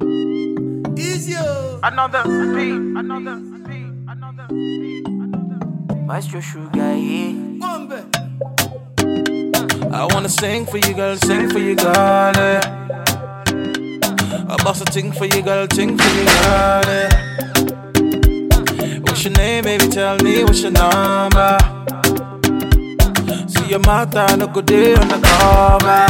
Easy. Another beat, another beat, another beat, another beat. Maestro Sugar, yeah. I wanna sing for you, girl, sing for you, girl. Yeah. I bust a ting for you, girl, ting for you, girl. Yeah. What's your name, baby? Tell me what's your number. See your mouth, I no good day on the cover.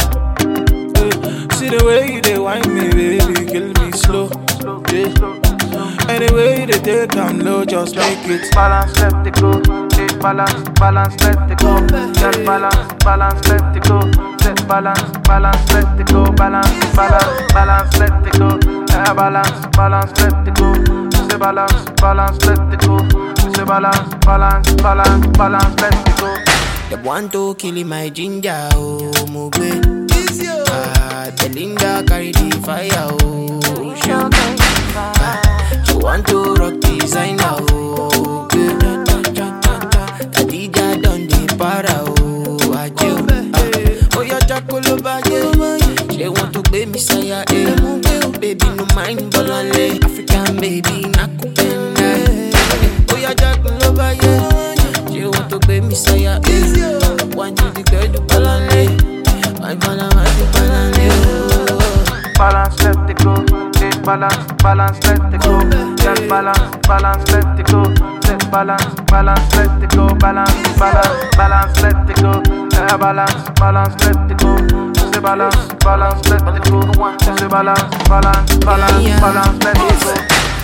See the way you they whine me, baby, kill me slow. Yeah. Anyway they take I'm low, just make it balance, let it go. Balance, balance, let it go. Get balance, balance, let it go. Set balance, balance, let it go. Balance, balance, balance, let it go. Balance, balance, let it go. Say balance, balance, let it go. Say balance, balance, balance, balance, let it go. They want to kill my ginger, oh, Mugbe. Belinda carry the fire, oh, sugar. You want to rock designer, oh, good. Adija done the para, oh, ajo. Oh, your Jakoloba, yeah. They want to be Messiah, eh. Baby, no mind, Bolale. African baby, nakupenda. Oh, your Jakoloba, yeah. They want to be Messiah, eh. Want you to girl to Bolale. My Bolale, oh. Balance, let it go. Balance, balance, let it go. Get balance, balance, let it go. Set balance, balance, let it go. Balance, balance, balance, let it go. Balance, balance, let it go. Say balance, balance, let it go. Say balance, balance, balance, balance, let it go.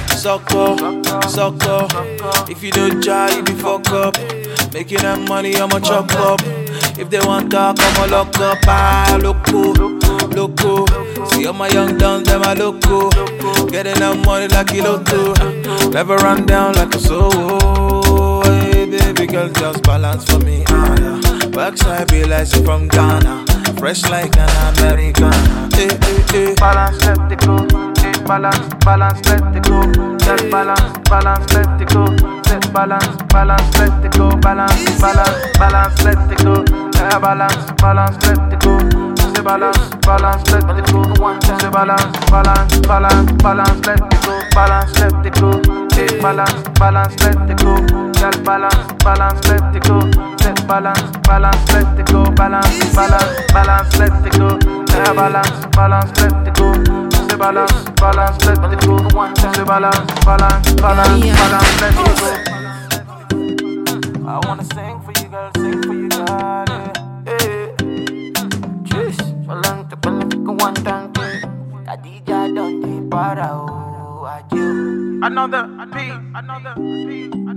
Suck up. If you don't try, you be fuck up. Making that money, I'ma chop up. If they want talk, I'ma lock up. Ah, loco. See all my young dons, them I loco. Getting that money like a lotto. Never run down like a soul. Hey, baby girl, just balance for me. Backside be like she from Ghana. Fresh like an Americana. Hey. Balance, let it go. Balance, balance, let it go. Get balance, balance, let it go. Set balance, balance, let it go. Balance, balance, balance, let it go. Balance, balance, let it go. Say balance, balance, let it go. Say balance, balance, balance, balance, let it go. Balance, let it go. Balance, balance, let it go. Get balance, balance, let it go. Set balance, balance, let it go. Balance, balance, balance, let it go. Balance, balance, let it go. Say balance, balance, let it go. Say balance, balance, balance, balance, let it go. I wanna sing for you, girl, sing for you, girl. Adija done the para, oh, ajo. Another beat, another beat.